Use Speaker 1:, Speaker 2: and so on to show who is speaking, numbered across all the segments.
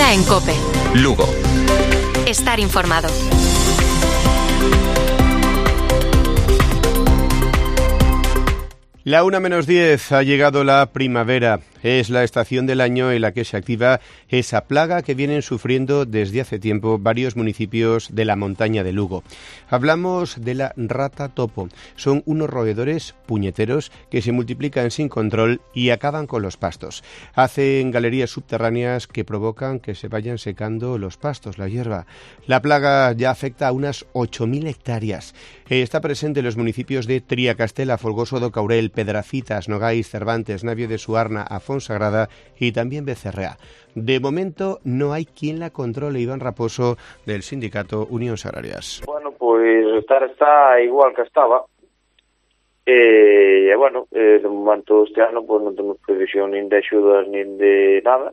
Speaker 1: Día en COPE.
Speaker 2: Lugo.
Speaker 1: Estar informado.
Speaker 3: La 1:10 ha llegado la primavera. Es la estación del año en la que se activa esa plaga que vienen sufriendo desde hace tiempo varios municipios de la montaña de Lugo. Hablamos de la rata topo. Son unos roedores puñeteros que se multiplican sin control y acaban con los pastos. Hacen galerías subterráneas que provocan que se vayan secando los pastos, la hierba. La plaga ya afecta a unas 8.000 hectáreas. Está presente en los municipios de Triacastela, Folgoso do Caurel, Pedrafitas, Nogais, Cervantes, Navio de Suarna, Fonsagrada y también Becerrea. De momento no hay quien la controle. Iván Raposo, del sindicato Unións Agrarias.
Speaker 4: Bueno, pois está igual que estaba. De momento este ano pois non temos previsión nin de axudas nin de nada.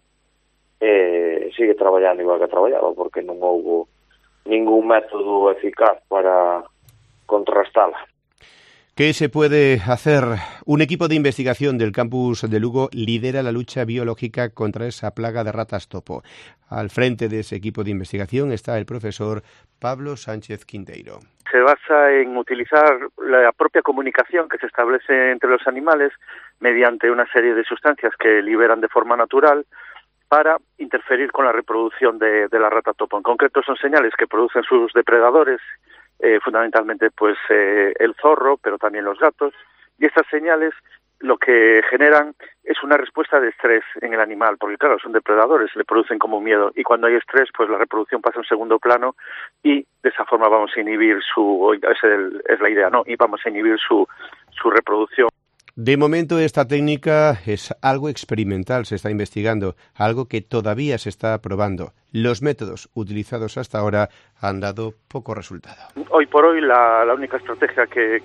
Speaker 4: Sigue traballando igual que traballaba porque non houbo ningún método eficaz para contrastala.
Speaker 3: ¿Qué se puede hacer? Un equipo de investigación del campus de Lugo lidera la lucha biológica contra esa plaga de ratas topo. Al frente de ese equipo de investigación está el profesor Pablo Sánchez Quinteiro.
Speaker 5: Se basa en utilizar la propia comunicación que se establece entre los animales mediante una serie de sustancias que liberan de forma natural para interferir con la reproducción de la rata topo. En concreto son señales que producen sus depredadores, fundamentalmente pues el zorro, pero también los gatos, y estas señales lo que generan es una respuesta de estrés en el animal, porque claro, son depredadores, le producen como miedo, y cuando hay estrés, pues la reproducción pasa a un segundo plano, y de esa forma vamos a inhibir es la idea, ¿no? Y vamos a inhibir su reproducción.
Speaker 3: De momento esta técnica es algo experimental, se está investigando, algo que todavía se está probando. Los métodos utilizados hasta ahora han dado poco resultado.
Speaker 5: Hoy por hoy la única estrategia que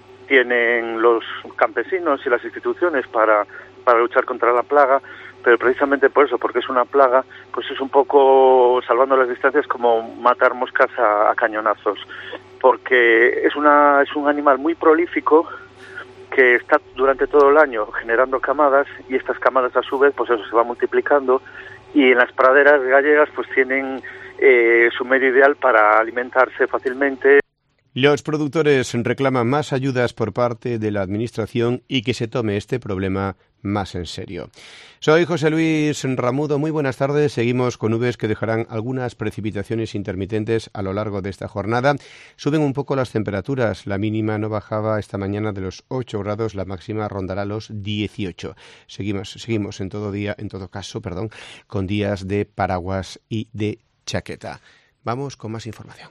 Speaker 5: tienen los campesinos y las instituciones para luchar contra la plaga, pero precisamente por eso, porque es una plaga, pues es un poco, salvando las distancias, como matar moscas a cañonazos, porque es un animal muy prolífico, que está durante todo el año generando camadas, y estas camadas a su vez pues eso se va multiplicando, y en las praderas gallegas pues tienen su medio ideal para alimentarse fácilmente.
Speaker 3: Los productores reclaman más ayudas por parte de la Administración y que se tome este problema más en serio. Soy José Luis Ramudo, muy buenas tardes. Seguimos con nubes que dejarán algunas precipitaciones intermitentes a lo largo de esta jornada. Suben un poco las temperaturas, la mínima no bajaba esta mañana de los 8 grados, la máxima rondará los 18. Seguimos en todo caso, con días de paraguas y de chaqueta. Vamos con más información.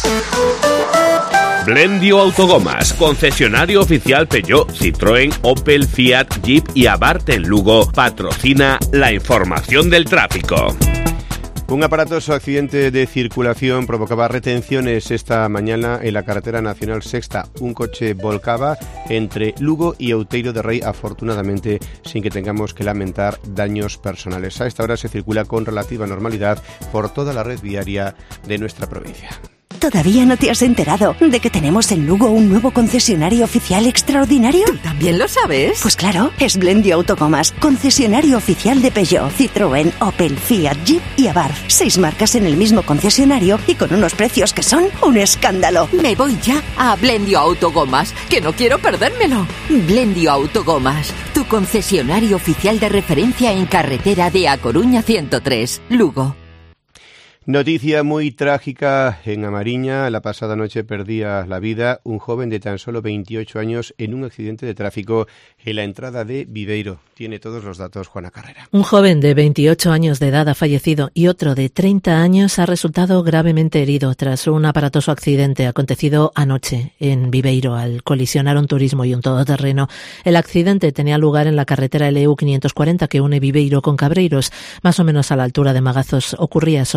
Speaker 6: Blendio Autogomas, concesionario oficial Peugeot, Citroën, Opel, Fiat, Jeep y Abarth en Lugo, patrocina la información del tráfico.
Speaker 3: Un aparatoso accidente de circulación provocaba retenciones esta mañana en la carretera nacional sexta. Un coche volcaba entre Lugo y Outeiro de Rei, afortunadamente sin que tengamos que lamentar daños personales. A esta hora se circula con relativa normalidad por toda la red viaria de nuestra provincia.
Speaker 7: ¿Todavía no te has enterado de que tenemos en Lugo un nuevo concesionario oficial extraordinario?
Speaker 8: ¿Tú también lo sabes?
Speaker 7: Pues claro, es Blendio Autogomas, concesionario oficial de Peugeot, Citroën, Opel, Fiat, Jeep y Abarth. 6 marcas en el mismo concesionario y con unos precios que son un escándalo.
Speaker 8: Me voy ya a Blendio Autogomas, que no quiero perdérmelo. Blendio Autogomas, tu concesionario oficial de referencia en carretera de A Coruña 103, Lugo.
Speaker 3: Noticia muy trágica en Amariña. La pasada noche perdía la vida un joven de tan solo 28 años en un accidente de tráfico en la entrada de Viveiro. Tiene todos los datos Juana Carrera.
Speaker 9: Un joven de 28 años de edad ha fallecido y otro de 30 años ha resultado gravemente herido tras un aparatoso accidente acontecido anoche en Viveiro al colisionar un turismo y un todoterreno. El accidente tenía lugar en la carretera LU 540 que une Viveiro con Cabreiros, más o menos a la altura de Magazos. Ocurría sobre las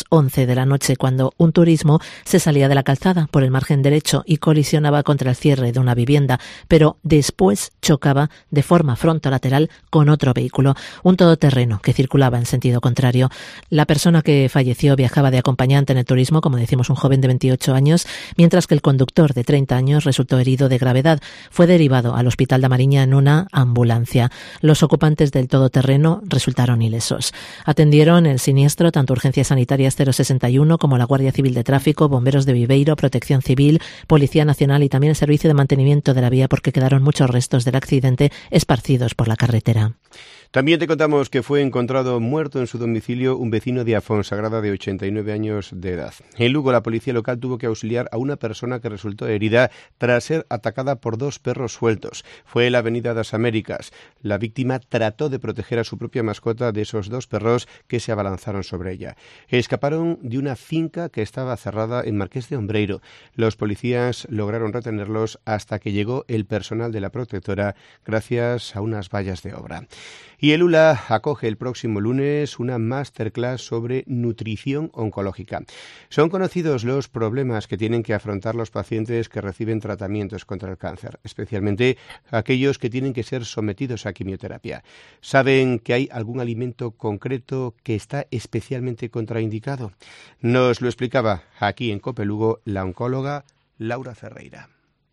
Speaker 9: las 11 de la noche cuando un turismo se salía de la calzada por el margen derecho y colisionaba contra el cierre de una vivienda, pero después chocaba de forma frontolateral con otro vehículo, un todoterreno que circulaba en sentido contrario. La persona que falleció viajaba de acompañante en el turismo, como decimos, un joven de 28 años, mientras que el conductor de 30 años resultó herido de gravedad. Fue derivado al Hospital de Mariña en una ambulancia. Los ocupantes del todoterreno resultaron ilesos. Atendieron el siniestro tanto Urgencias Sanitarias 061 como la Guardia Civil de Tráfico, Bomberos de Viveiro, Protección Civil, Policía Nacional y también el Servicio de Mantenimiento de la Vía, porque quedaron muchos restos del accidente esparcidos por la carretera.
Speaker 3: También te contamos que fue encontrado muerto en su domicilio un vecino de Afonsagrada de 89 años de edad. En Lugo, la policía local tuvo que auxiliar a una persona que resultó herida tras ser atacada por 2 perros sueltos. Fue en la avenida das Américas. La víctima trató de proteger a su propia mascota de esos 2 perros que se abalanzaron sobre ella. Escaparon de una finca que estaba cerrada en Marqués de Ombreiro. Los policías lograron retenerlos hasta que llegó el personal de la protectora gracias a unas vallas de obra. Y el ULA acoge el próximo lunes una masterclass sobre nutrición oncológica. Son conocidos los problemas que tienen que afrontar los pacientes que reciben tratamientos contra el cáncer, especialmente aquellos que tienen que ser sometidos a quimioterapia. ¿Saben que hay algún alimento concreto que está especialmente contraindicado? Nos lo explicaba aquí en COPE Lugo la oncóloga Laura Ferreira.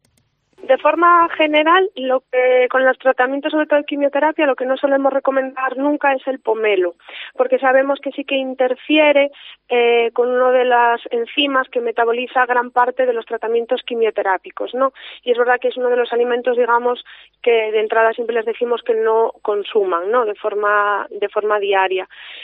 Speaker 2: De forma general, con los tratamientos, sobre todo de quimioterapia, lo que no solemos recomendar nunca es el pomelo, porque sabemos que sí que interfiere con una de las enzimas que metaboliza gran parte de los tratamientos quimioterápicos, ¿no? Y es verdad que es uno de los alimentos, digamos, que de entrada siempre les decimos que no consuman, ¿no? De forma diaria.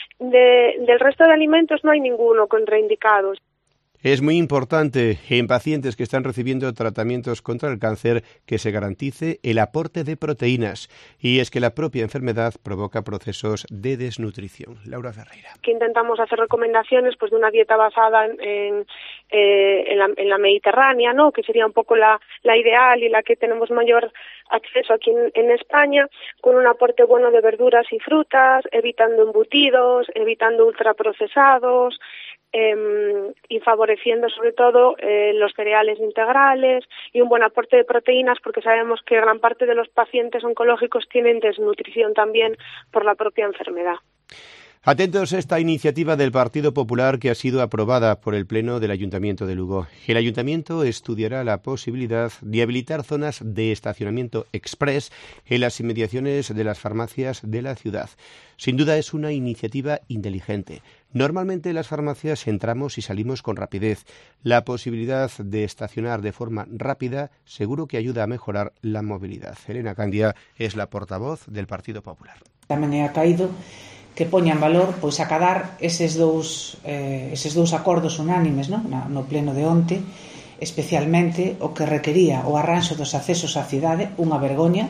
Speaker 2: Del resto de alimentos no hay ninguno contraindicado.
Speaker 3: Es muy importante en pacientes que están recibiendo tratamientos contra el cáncer que se garantice el aporte de proteínas, y es que la propia enfermedad provoca procesos de desnutrición. Laura Ferreira.
Speaker 2: Que intentamos hacer recomendaciones pues de una dieta basada en la mediterránea, ¿no? Que sería un poco la ideal y la que tenemos mayor acceso aquí en España, con un aporte bueno de verduras y frutas, evitando embutidos, evitando ultraprocesados, y favoreciendo sobre todo los cereales integrales y un buen aporte de proteínas, porque sabemos que gran parte de los pacientes oncológicos tienen desnutrición también por la propia enfermedad.
Speaker 3: Atentos a esta iniciativa del Partido Popular que ha sido aprobada por el Pleno del Ayuntamiento de Lugo. El Ayuntamiento estudiará la posibilidad de habilitar zonas de estacionamiento express en las inmediaciones de las farmacias de la ciudad. Sin duda es una iniciativa inteligente. Normalmente en las farmacias entramos y salimos con rapidez. La posibilidad de estacionar de forma rápida seguro que ayuda a mejorar la movilidad. Elena Candia es la portavoz del Partido Popular.
Speaker 10: Tamén he caído que poña en valor pois acadar eses dous acordos unánimes, non? No pleno de onte, especialmente o que requería o arranxo dos accesos á cidade, unha vergoña,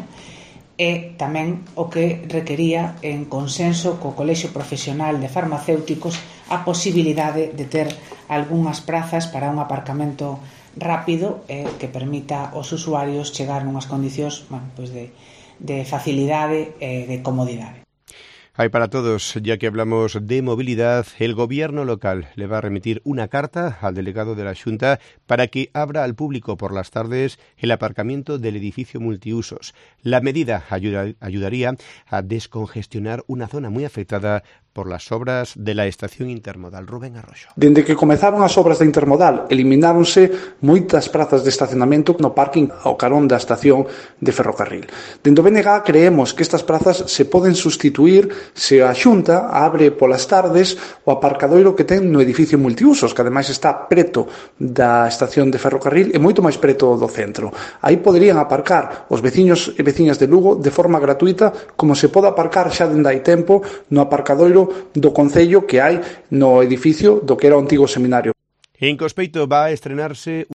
Speaker 10: e tamén o que requería en consenso co Colexio Profesional de Farmacéuticos a posibilidade de ter algunhas prazas para un aparcamento rápido que permita aos usuarios chegar nunhas condicións pois de facilidade e de comodidade.
Speaker 3: Hay para todos, ya que hablamos de movilidad, el gobierno local le va a remitir una carta al delegado de la Xunta para que abra al público por las tardes el aparcamiento del edificio multiusos. La medida ayudaría a descongestionar una zona muy afectada por las obras de la estación intermodal. Rubén Arroxo.
Speaker 11: Dende que comezaron as obras da intermodal, elimináronse moitas prazas de estacionamento no parking ao carón da estación de ferrocarril. Dende o BNG creemos que estas prazas se poden sustituir se a Xunta abre polas tardes o aparcadoiro que ten no edificio multiusos, que ademais está preto da estación de ferrocarril e moito máis preto do centro. Aí poderían aparcar os veciños e veciñas de Lugo de forma gratuita, como se pode aparcar xa dende hai tempo no aparcadoiro do Concello que hai no edificio do que era o antigo seminario.
Speaker 3: En Cospeito va a estrenarse